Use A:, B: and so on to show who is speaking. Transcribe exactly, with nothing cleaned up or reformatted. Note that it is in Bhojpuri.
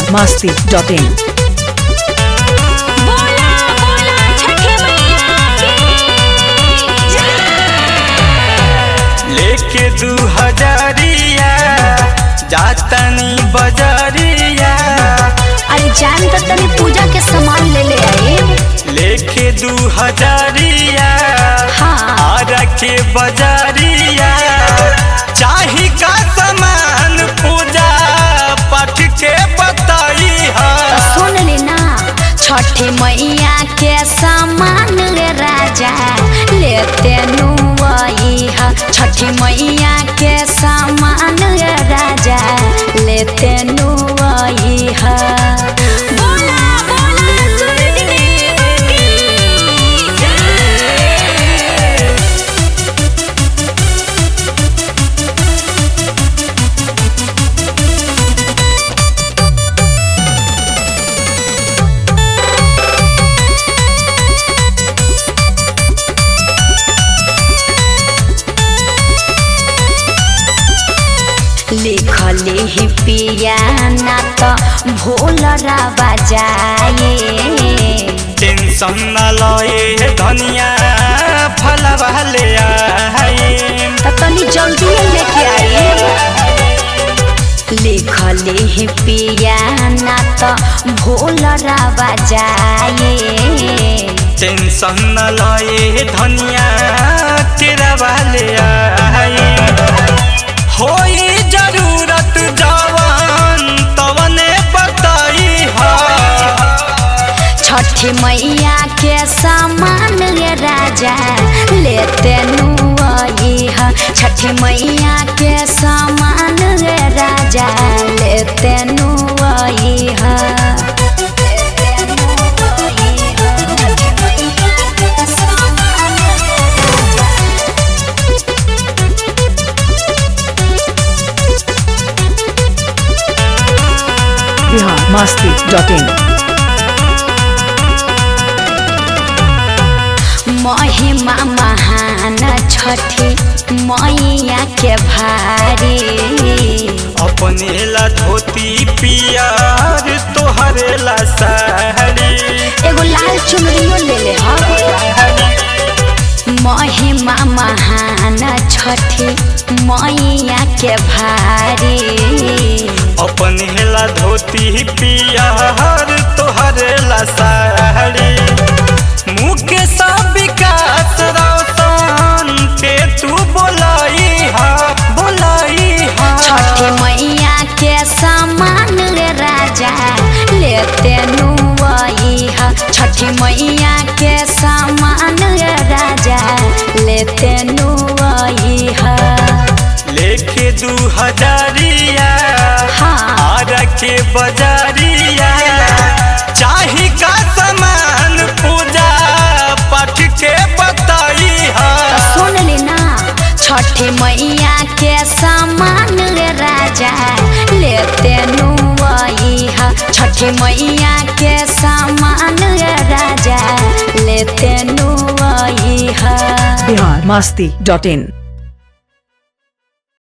A: बिहार मस्ती डॉट इन।
B: लेके दू हजारिया जातनी बजारिया।
C: अरे जान तो तनी पूजा के सामान ले ले आए।
B: लेके दू हजारिया
C: हाँ
B: आरा के बजारिया। चाही का सामान पूजा पाठ के बताई है।
C: तो सुन लेना छठी मैया के सामान ले राजा लेते नुआई है। छठी मैया के सामान ले राजा लेते नुआई है। बोला बोला सूरज देव की जय। लिखले ही पिया ना तो भोलरा बजाए।
B: टेंशन न लए धनिया फलवा ले आए।
C: तो तनी जल्दी लेके आए। लिखले ही पिया ना तो भोलरा बजाए।
B: टेंशन न लए धनिया तेरा वाले आए। होई जरूरत जवान तवने बताई है।
C: छठी मैया के सामान ले राजा लेते नुआई है। छठी मैया के सामान ले राजा लेते नुआई है।
A: Bihar Masti dot in.
C: महिमा महान छठी मैया के भारी।
B: अपने ला धोती पियर तोहरे ला साड़ी।
C: एगो लाल चुनरियो ले ले हा। महिमा महान छठी मैया के भारी।
B: अपने ला धोती पियर तोहरे ला साड़ी। मुके सब विकास रौशन के तू बोलाई हा बोलाई हा।
C: छठी मैया के सामान ले राजा लेते नुआई है। छठी मैया के सामान ले राजा लेते नुआई है।
B: लेके दू हजारिया
C: हाँ
B: आरा के बजारिया। चाही का सामान पूजा पाठ के बताई है।
C: तो सुन लेना छठी मैया के सामान ले राजा लेते नुआई है। छठी मैया के सामान ले राजा लेते नुआई है।
A: बिहार मस्ती डॉट इन।